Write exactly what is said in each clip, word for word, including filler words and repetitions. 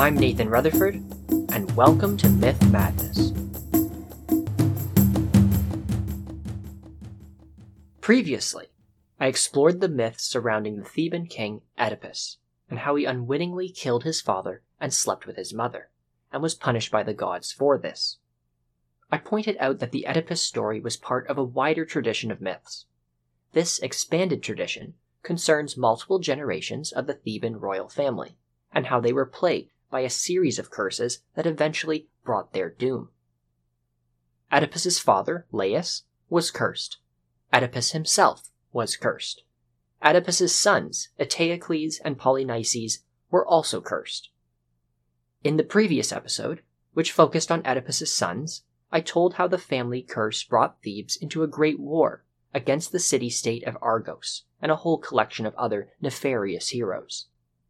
I'm Nathan Rutherford, and welcome to Myth Madness. Previously, I explored the myths surrounding the Theban king Oedipus, and how he unwittingly killed his father and slept with his mother, and was punished by the gods for this. I pointed out that the Oedipus story was part of a wider tradition of myths. This expanded tradition concerns multiple generations of the Theban royal family, and how they were plagued by a series of curses that eventually brought their doom. Oedipus's father, Laius, was cursed. Oedipus himself was cursed. Oedipus's sons, Eteocles and Polynices, were also cursed. In the previous episode, which focused on Oedipus's sons, I told how the family curse brought Thebes into a great war against the city-state of Argos and a whole collection of other nefarious heroes.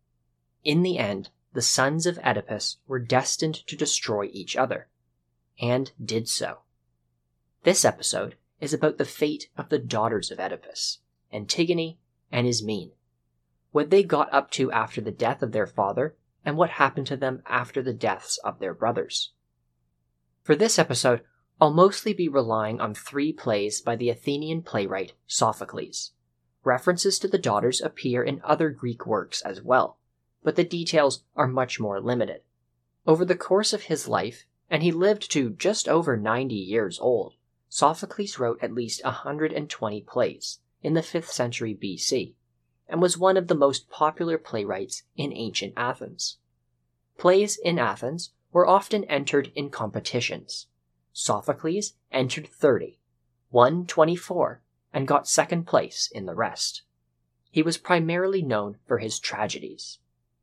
In the end, the sons of Oedipus were destined to destroy each other, and did so. This episode is about the fate of the daughters of Oedipus, Antigone and Ismene, what they got up to after the death of their father, and what happened to them after the deaths of their brothers. For this episode, I'll mostly be relying on three plays by the Athenian playwright Sophocles. References to the daughters appear in other Greek works as well, but the details are much more limited. Over the course of his life, and he lived to just over ninety years old, Sophocles wrote at least one hundred twenty plays in the fifth century B C, and was one of the most popular playwrights in ancient Athens. Plays in Athens were often entered in competitions. Sophocles entered thirty, won twenty-four, and got second place in the rest. He was primarily known for his tragedies.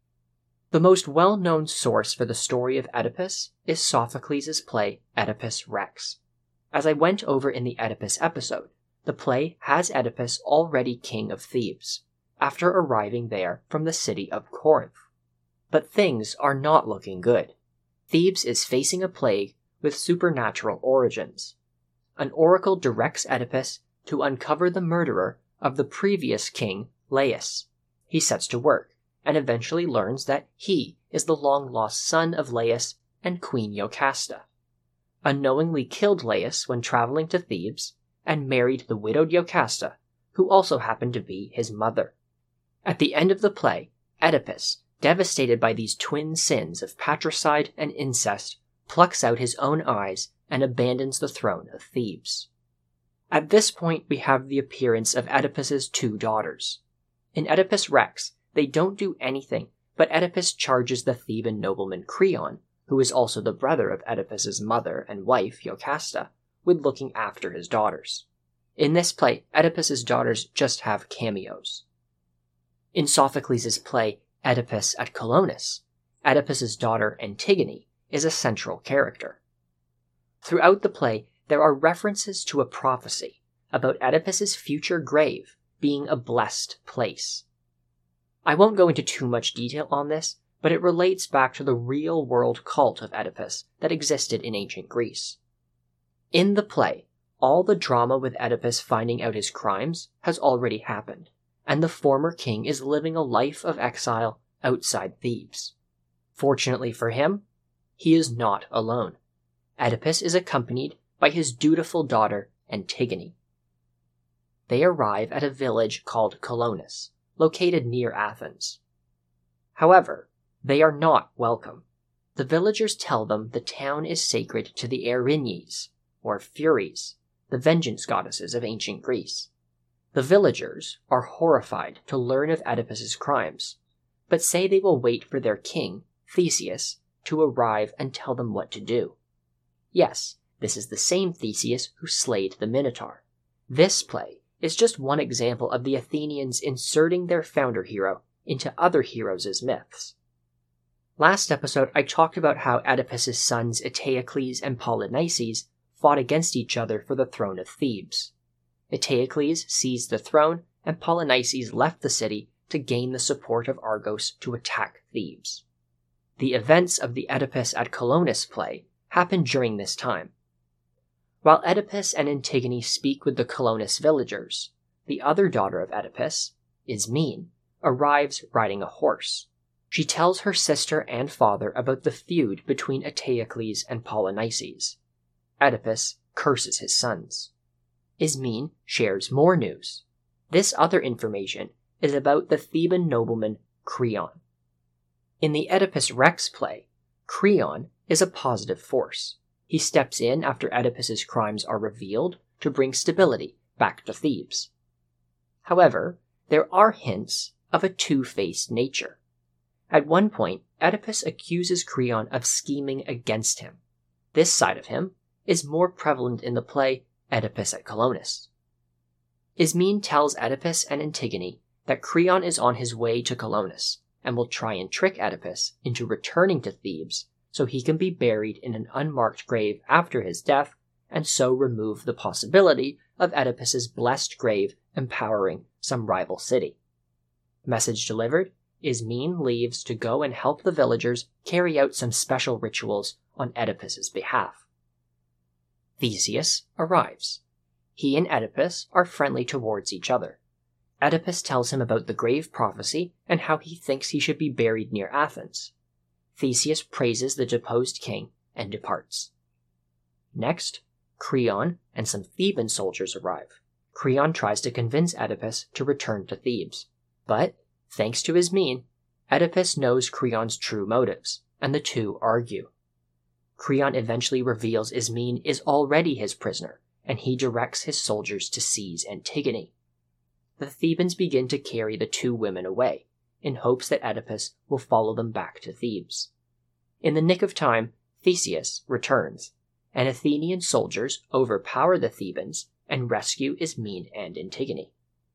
The most well-known source for the story of Oedipus is Sophocles' play Oedipus Rex. As I went over in the Oedipus episode, the play has Oedipus already king of Thebes, after arriving there from the city of Corinth. But things are not looking good. Thebes is facing a plague with supernatural origins. An oracle directs Oedipus to uncover the murderer of the previous king, Laius. He sets to work, and eventually learns that he is the long-lost son of Laius and Queen Jocasta. Unknowingly killed Laius when traveling to Thebes, and married the widowed Jocasta, who also happened to be his mother. At the end of the play, Oedipus, devastated by these twin sins of patricide and incest, plucks out his own eyes and abandons the throne of Thebes. At this point, we have the appearance of Oedipus's two daughters. In Oedipus Rex, they don't do anything, but Oedipus charges the Theban nobleman Creon, who is also the brother of Oedipus's mother and wife, Jocasta, with looking after his daughters. In this play, Oedipus's daughters just have cameos. In Sophocles' play Oedipus at Colonus, Oedipus's daughter Antigone is a central character. Throughout the play, there are references to a prophecy about Oedipus's future grave being a blessed place. I won't go into too much detail on this, but it relates back to the real-world cult of Oedipus that existed in ancient Greece. In the play, all the drama with Oedipus finding out his crimes has already happened, and the former king is living a life of exile outside Thebes. Fortunately for him, he is not alone. Oedipus is accompanied by his dutiful daughter, Antigone. They arrive at a village called Colonus, located near Athens. However, they are not welcome. The villagers tell them the town is sacred to the Erinyes, or Furies, the vengeance goddesses of ancient Greece. The villagers are horrified to learn of Oedipus's crimes, but say they will wait for their king, Theseus, to arrive and tell them what to do. Yes, this is the same Theseus who slayed the Minotaur. This play is just one example of the Athenians inserting their founder hero into other heroes' myths. Last episode, I talked about how Oedipus's sons Eteocles and Polynices fought against each other for the throne of Thebes. Eteocles seized the throne, and Polynices left the city to gain the support of Argos to attack Thebes. The events of the Oedipus at Colonus play happen during this time. While Oedipus and Antigone speak with the Colonus villagers, the other daughter of Oedipus, Ismene, arrives riding a horse. She tells her sister and father about the feud between Eteocles and Polynices. Oedipus curses his sons. Ismene shares more news. This other information is about the Theban nobleman Creon. In the Oedipus Rex play, Creon is a positive force. He steps in after Oedipus's crimes are revealed to bring stability back to Thebes. However, there are hints of a two-faced nature. At one point, Oedipus accuses Creon of scheming against him. This side of him is more prevalent in the play Oedipus at Colonus. Ismene tells Oedipus and Antigone that Creon is on his way to Colonus and will try and trick Oedipus into returning to Thebes so he can be buried in an unmarked grave after his death and so remove the possibility of Oedipus's blessed grave empowering some rival city. Message delivered, Ismene leaves to go and help the villagers carry out some special rituals on Oedipus's behalf. Theseus arrives. He and Oedipus are friendly towards each other. Oedipus tells him about the grave prophecy and how he thinks he should be buried near Athens. Theseus praises the deposed king and departs. Next, Creon and some Theban soldiers arrive. Creon tries to convince Oedipus to return to Thebes, but, thanks to Ismene, Oedipus knows Creon's true motives, and the two argue. Creon eventually reveals Ismene is already his prisoner, and he directs his soldiers to seize Antigone. The Thebans begin to carry the two women away, in hopes that Oedipus will follow them back to Thebes. In the nick of time, Theseus returns, and Athenian soldiers overpower the Thebans and rescue Ismene and Antigone.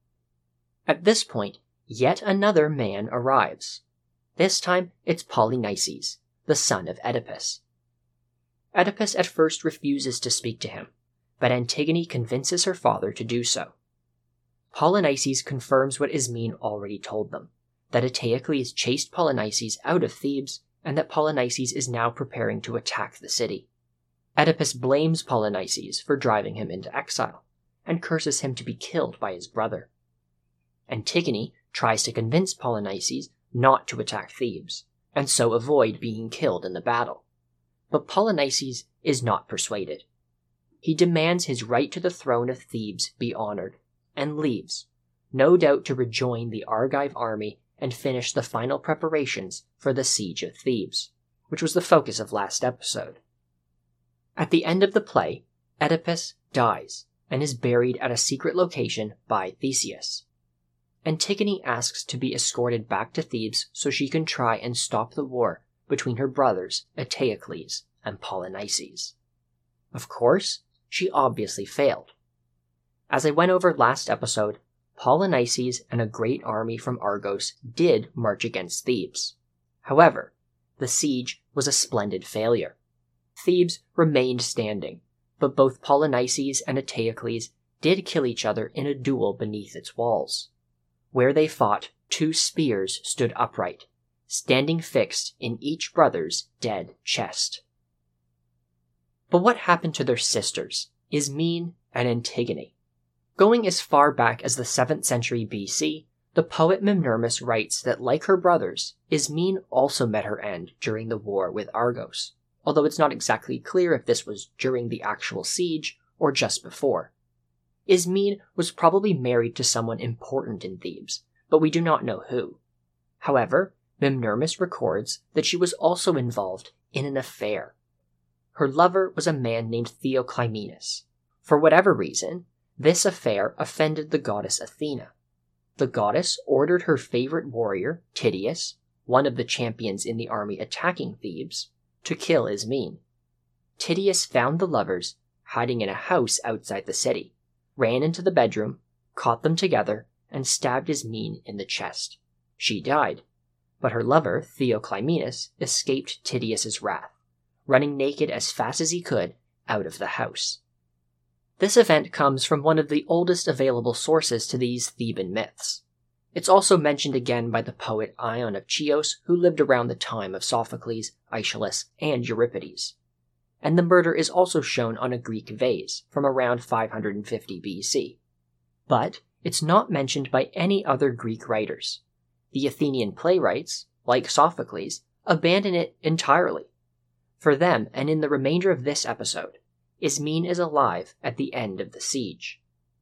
At this point, yet another man arrives. This time, it's Polynices, the son of Oedipus. Oedipus at first refuses to speak to him, but Antigone convinces her father to do so. Polynices confirms what Ismene already told them, that Eteocles chased Polynices out of Thebes, and that Polynices is now preparing to attack the city. Oedipus blames Polynices for driving him into exile, and curses him to be killed by his brother. Antigone tries to convince Polynices not to attack Thebes, and so avoid being killed in the battle. But Polynices is not persuaded. He demands his right to the throne of Thebes be honored, and leaves, no doubt to rejoin the Argive army and finish the final preparations for the siege of Thebes, which was the focus of last episode. At the end of the play, Oedipus dies and is buried at a secret location by Theseus. Antigone asks to be escorted back to Thebes so she can try and stop the war between her brothers Eteocles and Polynices. Of course, she obviously failed. As I went over last episode, Polynices and a great army from Argos did march against Thebes. However, the siege was a splendid failure. Thebes remained standing, but both Polynices and Eteocles did kill each other in a duel beneath its walls. Where they fought, two spears stood upright, standing fixed in each brother's dead chest. But what happened to their sisters, Ismene and Antigone? Going as far back as the seventh century B C, the poet Mimnermus writes that, like her brothers, Ismene also met her end during the war with Argos, although it's not exactly clear if this was during the actual siege or just before. Ismene was probably married to someone important in Thebes, but we do not know who. However, Mimnermus records that she was also involved in an affair. Her lover was a man named Theoclymenus. For whatever reason, this affair offended the goddess Athena. The goddess ordered her favorite warrior, Tydeus, one of the champions in the army attacking Thebes, to kill Ismene. Tydeus found the lovers hiding in a house outside the city, ran into the bedroom, caught them together, and stabbed Ismene in the chest. She died, but her lover, Theoclymenus, escaped Tydeus's wrath, running naked as fast as he could out of the house. This event comes from one of the oldest available sources to these Theban myths. It's also mentioned again by the poet Ion of Chios, who lived around the time of Sophocles, Aeschylus, and Euripides. And the murder is also shown on a Greek vase from around five hundred fifty B C. But it's not mentioned by any other Greek writers. The Athenian playwrights, like Sophocles, abandon it entirely. For them, and in the remainder of this episode, Ismene is alive at the end of the siege.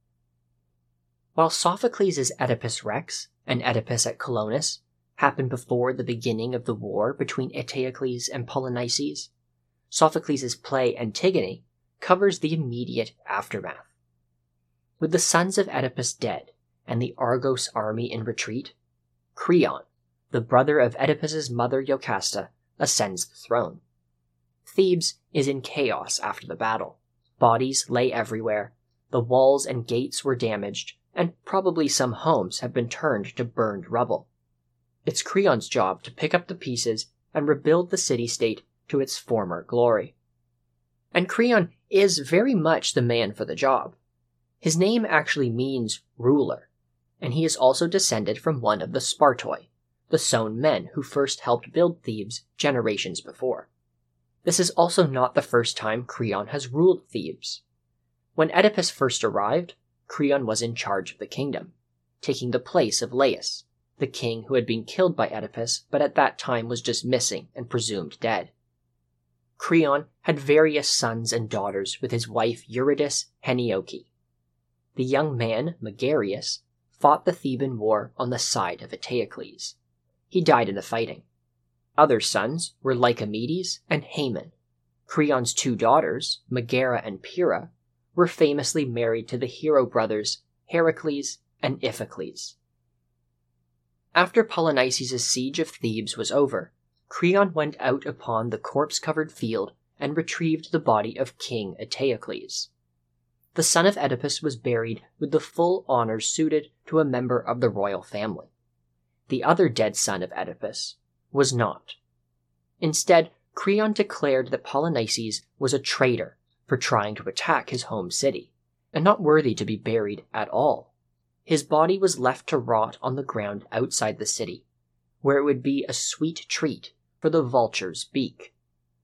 While Sophocles' Oedipus Rex and Oedipus at Colonus happened before the beginning of the war between Eteocles and Polynices, Sophocles' play Antigone covers the immediate aftermath. With the sons of Oedipus dead and the Argos army in retreat, Creon, the brother of Oedipus's mother Jocasta, ascends the throne. Thebes is in chaos after the battle. Bodies lay everywhere, the walls and gates were damaged, and probably some homes have been turned to burned rubble. It's Creon's job to pick up the pieces and rebuild the city-state to its former glory. And Creon is very much the man for the job. His name actually means ruler, and he is also descended from one of the Spartoi, the Sown men who first helped build Thebes generations before. This is also not the first time Creon has ruled Thebes. When Oedipus first arrived, Creon was in charge of the kingdom, taking the place of Laius, the king who had been killed by Oedipus but at that time was just missing and presumed dead. Creon had various sons and daughters with his wife Eurydice Henioche. The young man, Megarius, fought the Theban war on the side of Eteocles. He died in the fighting. Other sons were Lycomedes and Haemon. Creon's two daughters, Megara and Pyrrha, were famously married to the hero brothers Heracles and Iphicles. After Polynices' siege of Thebes was over, Creon went out upon the corpse-covered field and retrieved the body of King Eteocles. The son of Oedipus was buried with the full honors suited to a member of the royal family. The other dead son of Oedipus was not. Instead, Creon declared that Polynices was a traitor for trying to attack his home city, and not worthy to be buried at all. His body was left to rot on the ground outside the city, where it would be a sweet treat for the vulture's beak.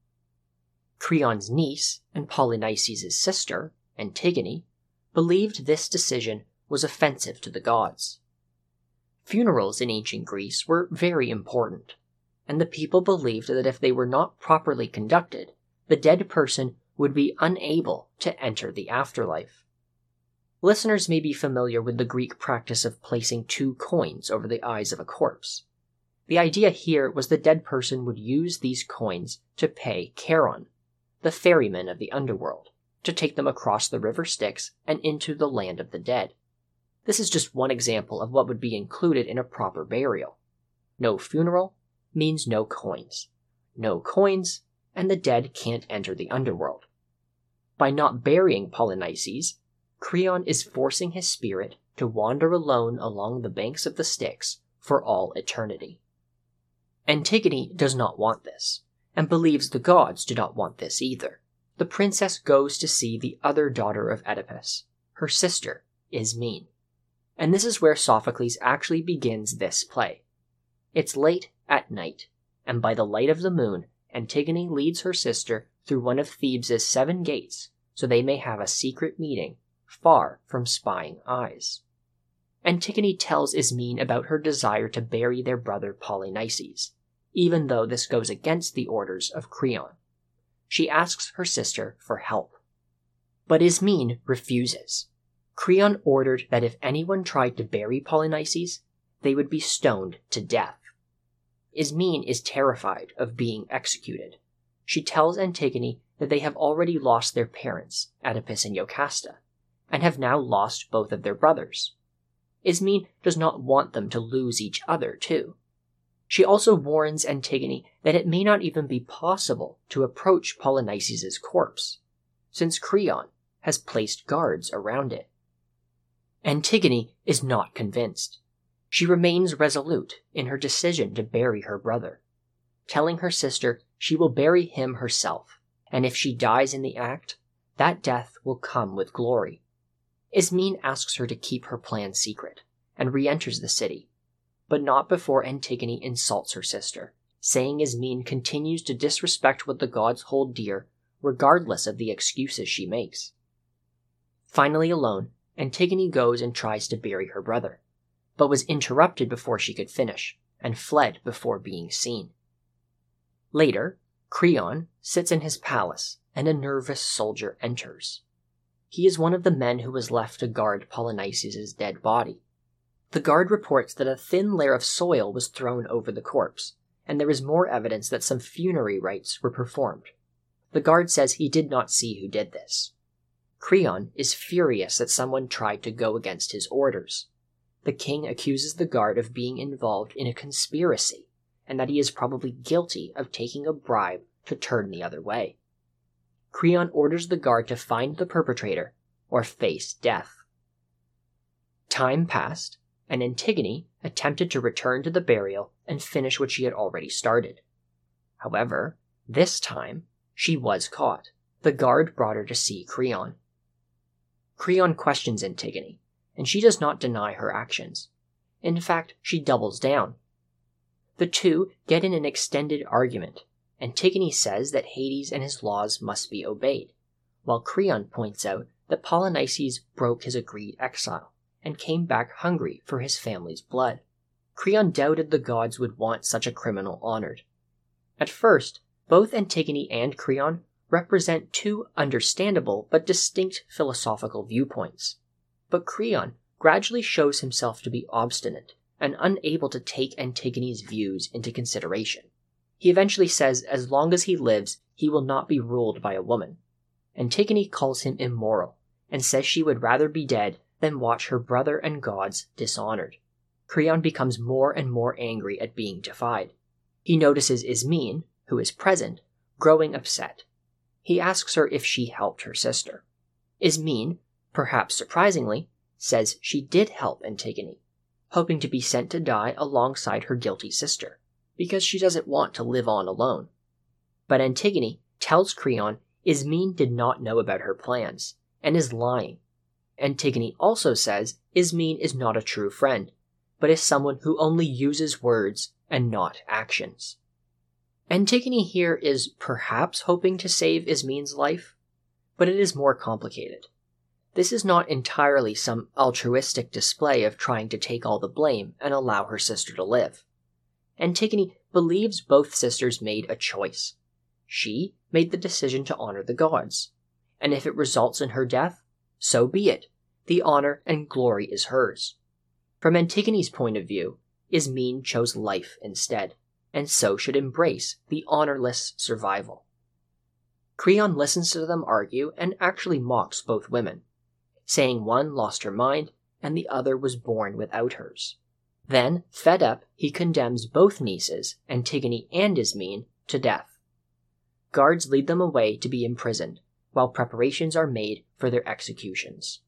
Creon's niece and Polynices' sister, Antigone, believed this decision was offensive to the gods. Funerals in ancient Greece were very important, and the people believed that if they were not properly conducted, the dead person would be unable to enter the afterlife. Listeners may be familiar with the Greek practice of placing two coins over the eyes of a corpse. The idea here was the dead person would use these coins to pay Charon, the ferryman of the underworld, to take them across the river Styx and into the land of the dead. This is just one example of what would be included in a proper burial. No funeral means no coins. No coins, and the dead can't enter the underworld. By not burying Polynices, Creon is forcing his spirit to wander alone along the banks of the Styx for all eternity. Antigone does not want this, and believes the gods do not want this either. The princess goes to see the other daughter of Oedipus, her sister, Ismene. And this is where Sophocles actually begins this play. It's late at night, and by the light of the moon, Antigone leads her sister through one of Thebes' seven gates so they may have a secret meeting far from spying eyes. Antigone tells Ismene about her desire to bury their brother Polynices, even though this goes against the orders of Creon. She asks her sister for help. But Ismene refuses. Creon ordered that if anyone tried to bury Polynices, they would be stoned to death. Ismene is terrified of being executed. She tells Antigone that they have already lost their parents, Oedipus and Jocasta, and have now lost both of their brothers. Ismene does not want them to lose each other, too. She also warns Antigone that it may not even be possible to approach Polynices' corpse, since Creon has placed guards around it. Antigone is not convinced. She remains resolute in her decision to bury her brother, telling her sister she will bury him herself, and if she dies in the act, that death will come with glory. Ismene asks her to keep her plan secret, and re-enters the city, but not before Antigone insults her sister, saying Ismene continues to disrespect what the gods hold dear, regardless of the excuses she makes. Finally alone, Antigone goes and tries to bury her brother, but was interrupted before she could finish, and fled before being seen. Later, Creon sits in his palace and a nervous soldier enters. He is one of the men who was left to guard Polynices' dead body. The guard reports that a thin layer of soil was thrown over the corpse, and there is more evidence that some funerary rites were performed. The guard says he did not see who did this. Creon is furious that someone tried to go against his orders. The king accuses the guard of being involved in a conspiracy, and that he is probably guilty of taking a bribe to turn the other way. Creon orders the guard to find the perpetrator or face death. Time passed, and Antigone attempted to return to the burial and finish what she had already started. However, this time, she was caught. The guard brought her to see Creon. Creon questions Antigone, and she does not deny her actions. In fact, she doubles down. The two get in an extended argument. Antigone says that Hades and his laws must be obeyed, while Creon points out that Polynices broke his agreed exile and came back hungry for his family's blood. Creon doubted the gods would want such a criminal honored. At first, both Antigone and Creon represent two understandable but distinct philosophical viewpoints. But Creon gradually shows himself to be obstinate and unable to take Antigone's views into consideration. He eventually says as long as he lives, he will not be ruled by a woman. Antigone calls him immoral and says she would rather be dead than watch her brother and gods dishonored. Creon becomes more and more angry at being defied. He notices Ismene, who is present, growing upset. He asks her if she helped her sister. Ismene, perhaps surprisingly, says she did help Antigone, hoping to be sent to die alongside her guilty sister, because she doesn't want to live on alone. But Antigone tells Creon Ismene did not know about her plans, and is lying. Antigone also says Ismene is not a true friend, but is someone who only uses words and not actions. Antigone here is perhaps hoping to save Ismene's life, but it is more complicated. This is not entirely some altruistic display of trying to take all the blame and allow her sister to live. Antigone believes both sisters made a choice. She made the decision to honor the gods, and if it results in her death, so be it. The honor and glory is hers. From Antigone's point of view, Ismene chose life instead, and so should embrace the honorless survival. Creon listens to them argue and actually mocks both women, saying one lost her mind and the other was born without hers. Then, fed up, he condemns both nieces, Antigone and Ismene, to death. Guards lead them away to be imprisoned, while preparations are made for their executions.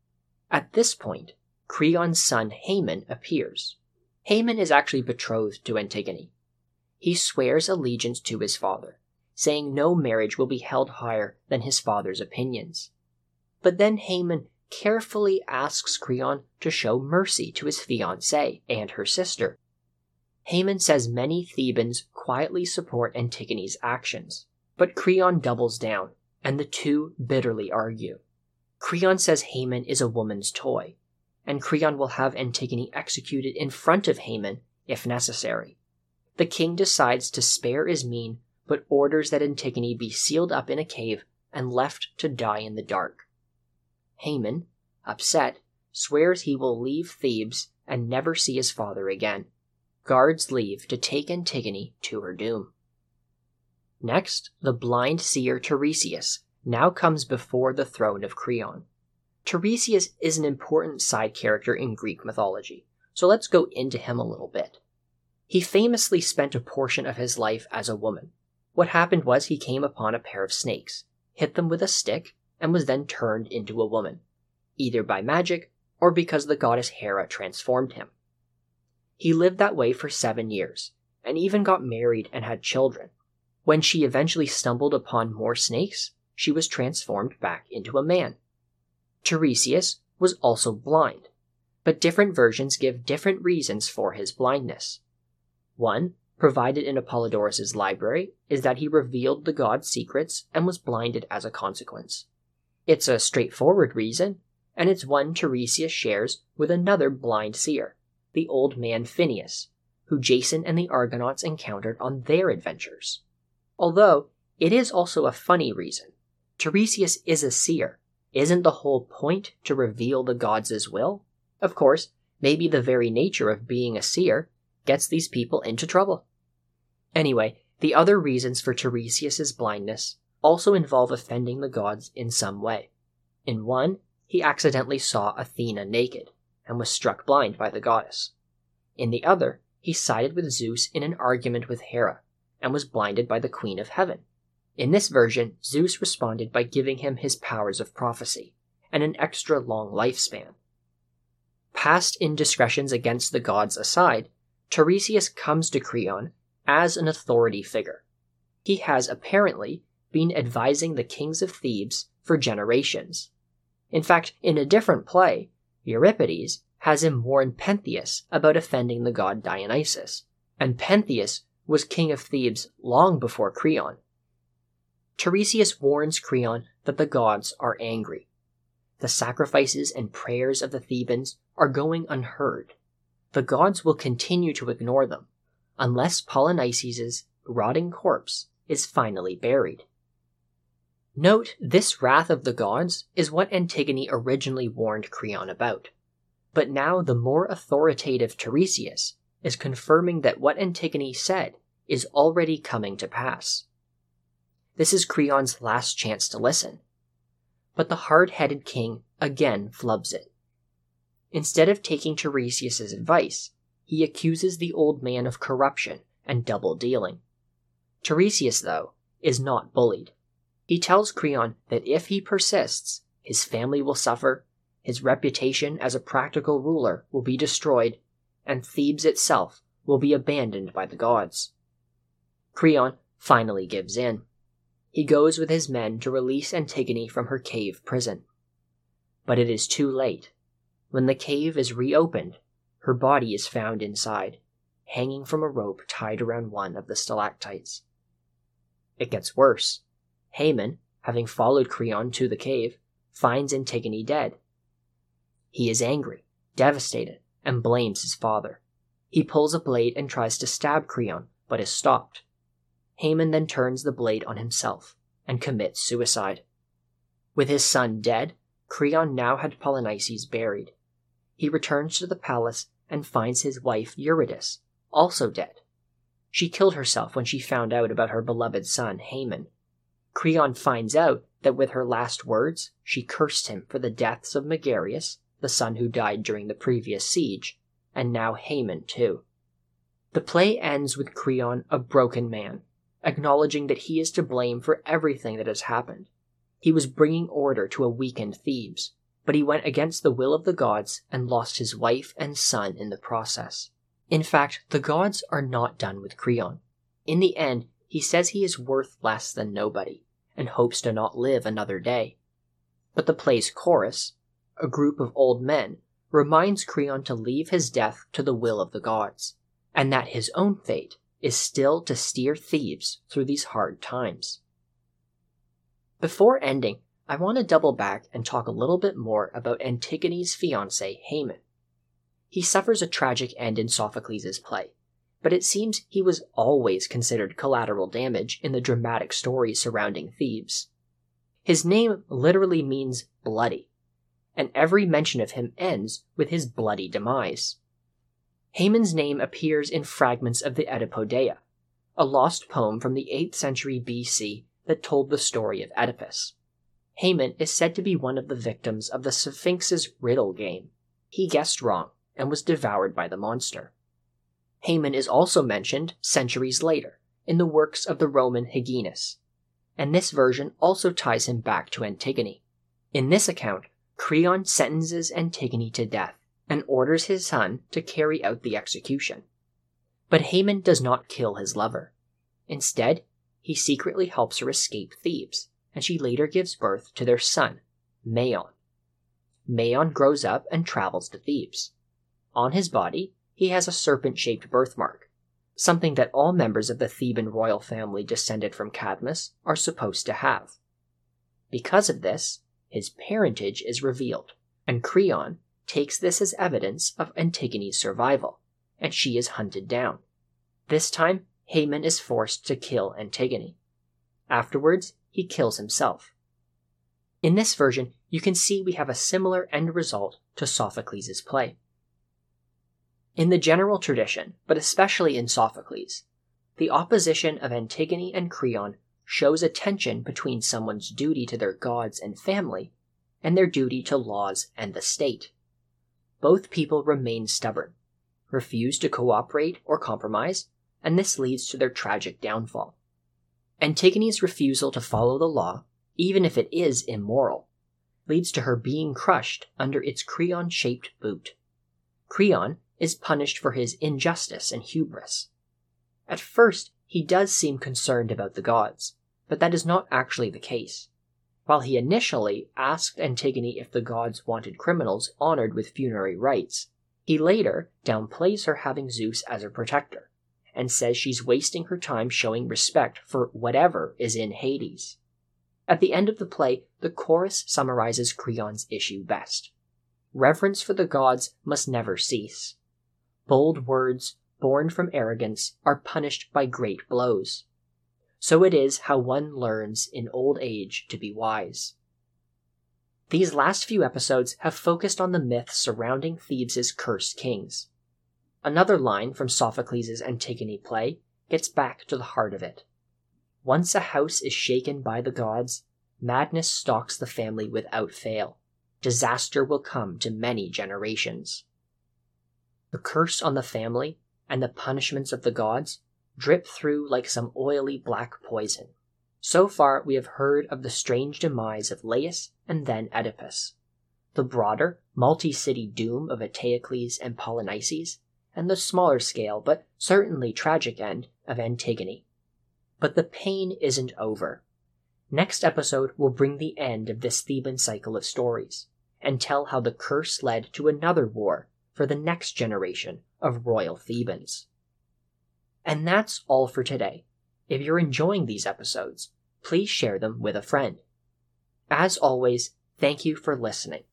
At this point, Creon's son Haemon appears. Haemon is actually betrothed to Antigone. He swears allegiance to his father, saying no marriage will be held higher than his father's opinions. But then Haemon carefully asks Creon to show mercy to his fiancée and her sister. Haemon says many Thebans quietly support Antigone's actions, but Creon doubles down, and the two bitterly argue. Creon says Haemon is a woman's toy, and Creon will have Antigone executed in front of Haemon if necessary. The king decides to spare Ismene, but orders that Antigone be sealed up in a cave and left to die in the dark. Haemon, upset, swears he will leave Thebes and never see his father again. Guards leave to take Antigone to her doom. Next, the blind seer Tiresias now comes before the throne of Creon. Tiresias is an important side character in Greek mythology, so let's go into him a little bit. He famously spent a portion of his life as a woman. What happened was he came upon a pair of snakes, hit them with a stick, and was then turned into a woman, either by magic or because the goddess Hera transformed him. He lived that way for seven years, and even got married and had children. When she eventually stumbled upon more snakes, she was transformed back into a man. Tiresias was also blind, but different versions give different reasons for his blindness. One, provided in Apollodorus' library, is that he revealed the god's secrets and was blinded as a consequence. It's a straightforward reason, and it's one Tiresias shares with another blind seer, the old man Phineus, who Jason and the Argonauts encountered on their adventures. Although, it is also a funny reason. Tiresias is a seer. Isn't the whole point to reveal the gods' will? Of course, maybe the very nature of being a seer gets these people into trouble. Anyway, the other reasons for Tiresias' blindness also involve offending the gods in some way. In one, he accidentally saw Athena naked, and was struck blind by the goddess. In the other, he sided with Zeus in an argument with Hera, and was blinded by the Queen of Heaven. In this version, Zeus responded by giving him his powers of prophecy, and an extra long lifespan. Past indiscretions against the gods aside, Tiresias comes to Creon as an authority figure. He has apparently been advising the kings of Thebes for generations. In fact, in a different play, Euripides has him warn Pentheus about offending the god Dionysus, and Pentheus was king of Thebes long before Creon. Tiresias warns Creon that the gods are angry. The sacrifices and prayers of the Thebans are going unheard. The gods will continue to ignore them, unless Polynices' rotting corpse is finally buried. Note, this wrath of the gods is what Antigone originally warned Creon about, but now the more authoritative Tiresias is confirming that what Antigone said is already coming to pass. This is Creon's last chance to listen, but the hard-headed king again flubs it. Instead of taking Tiresias' advice, he accuses the old man of corruption and double-dealing. Tiresias, though, is not bullied. He tells Creon that if he persists, his family will suffer, his reputation as a practical ruler will be destroyed, and Thebes itself will be abandoned by the gods. Creon finally gives in. He goes with his men to release Antigone from her cave prison. But it is too late. When the cave is reopened, her body is found inside, hanging from a rope tied around one of the stalactites. It gets worse. Haman, having followed Creon to the cave, finds Antigone dead. He is angry, devastated, and blames his father. He pulls a blade and tries to stab Creon, but is stopped. Haman then turns the blade on himself and commits suicide. With his son dead, Creon now had Polynices buried. He returns to the palace and finds his wife Eurydice also dead. She killed herself when she found out about her beloved son Haman. Creon finds out that with her last words, she cursed him for the deaths of Megareus, the son who died during the previous siege, and now Haman too. The play ends with Creon a broken man, acknowledging that he is to blame for everything that has happened. He was bringing order to a weakened Thebes, but he went against the will of the gods and lost his wife and son in the process. In fact, the gods are not done with Creon. In the end, he says he is worth less than nobody, and hopes to not live another day. But the play's chorus, a group of old men, reminds Creon to leave his death to the will of the gods, and that his own fate is still to steer Thebes through these hard times. Before ending, I want to double back and talk a little bit more about Antigone's fiancé, Haman. He suffers a tragic end in Sophocles' play, but it seems he was always considered collateral damage in the dramatic stories surrounding Thebes. His name literally means bloody, and every mention of him ends with his bloody demise. Haman's name appears in fragments of the Oedipodeia, a lost poem from the eighth century B C that told the story of Oedipus. Haman is said to be one of the victims of the Sphinx's riddle game. He guessed wrong and was devoured by the monster. Haman is also mentioned centuries later in the works of the Roman Hyginus, and this version also ties him back to Antigone. In this account, Creon sentences Antigone to death and orders his son to carry out the execution. But Haman does not kill his lover. Instead, he secretly helps her escape Thebes, and she later gives birth to their son, Maon. Maon grows up and travels to Thebes. On his body, he has a serpent-shaped birthmark, something that all members of the Theban royal family descended from Cadmus are supposed to have. Because of this, his parentage is revealed, and Creon takes this as evidence of Antigone's survival, and she is hunted down. This time, Haman is forced to kill Antigone. Afterwards, he kills himself. In this version, you can see we have a similar end result to Sophocles' play. In the general tradition, but especially in Sophocles, the opposition of Antigone and Creon shows a tension between someone's duty to their gods and family and their duty to laws and the state. Both people remain stubborn, refuse to cooperate or compromise, and this leads to their tragic downfall. Antigone's refusal to follow the law, even if it is immoral, leads to her being crushed under its Creon-shaped boot. Creon is punished for his injustice and hubris. At first, he does seem concerned about the gods, but that is not actually the case. While he initially asked Antigone if the gods wanted criminals honored with funerary rites, he later downplays her having Zeus as her protector, and says she's wasting her time showing respect for whatever is in Hades. At the end of the play, the chorus summarizes Creon's issue best. Reverence for the gods must never cease. Bold words, born from arrogance, are punished by great blows. So it is how one learns in old age to be wise. These last few episodes have focused on the myths surrounding Thebes' cursed kings. Another line from Sophocles' Antigone play gets back to the heart of it. Once a house is shaken by the gods, madness stalks the family without fail. Disaster will come to many generations. The curse on the family and the punishments of the gods drip through like some oily black poison. So far we have heard of the strange demise of Laius and then Oedipus, the broader, multi-city doom of Eteocles and Polynices, and the smaller scale but certainly tragic end of Antigone. But the pain isn't over. Next episode will bring the end of this Theban cycle of stories, and tell how the curse led to another war for the next generation of royal Thebans. And that's all for today. If you're enjoying these episodes, please share them with a friend. As always, thank you for listening.